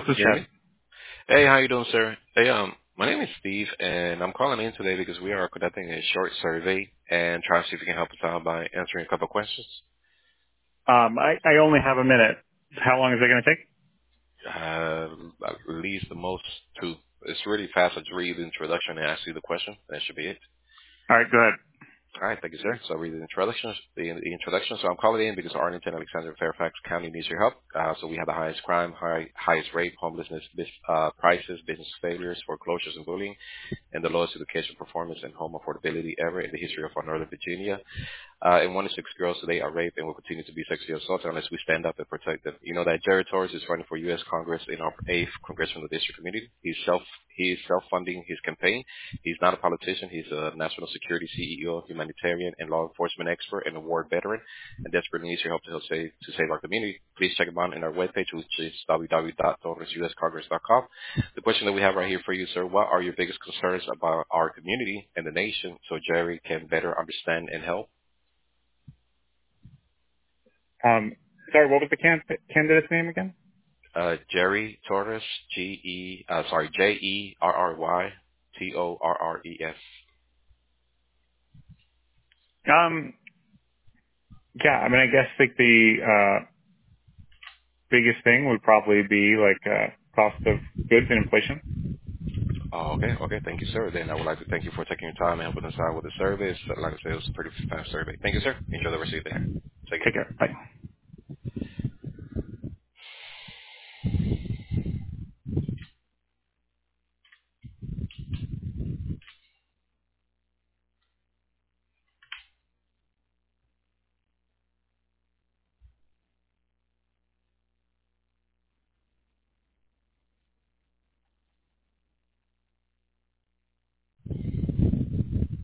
This is Hear Chad. me? Hey, how you doing, sir? Hey, my name is Steve, and I'm calling in today because we are conducting a short survey and trying to see if you can help us out by answering a couple of questions. I only have a minute. How long is it going to take? Uh, at least the most two. It's really fast. I just read the introduction and ask you the question. That should be it. All right, go ahead. All right, thank you, sir. So I'll read the introduction. The introduction. So I'm calling in because Arlington, Alexander, Fairfax County needs your help. So we have the highest crime, highest rate, homelessness, prices, business failures, foreclosures, and bullying, and the lowest education performance and home affordability ever in the history of our Northern Virginia. And 1 in 6 girls today are raped and will continue to be sexually assaulted unless we stand up and protect them. You know that Jerry Torres is running for U.S. Congress in our 8th Congressional District Committee. He is self-funding his campaign. He's not a politician. He's a national security CEO, humanitarian, and law enforcement expert, and a war veteran, and desperately needs your help to save our community. Please check him out on our webpage, which is www.torresuscongres.com. The question that we have right here for you, sir: what are your biggest concerns about our community and the nation, so Jerry can better understand and help? Sorry, what was the candidate's name again? Jerry Torres, Jerry Torres. Um, yeah, I mean, I guess like the biggest thing would probably be like cost of goods and inflation. Oh, okay, okay. Thank you, sir. Then I would like to thank you for taking your time and helping us out with the survey. Like I said, it was a pretty fast survey. Thank you, sir. Enjoy the rest of your day. Take care. Take care. Bye.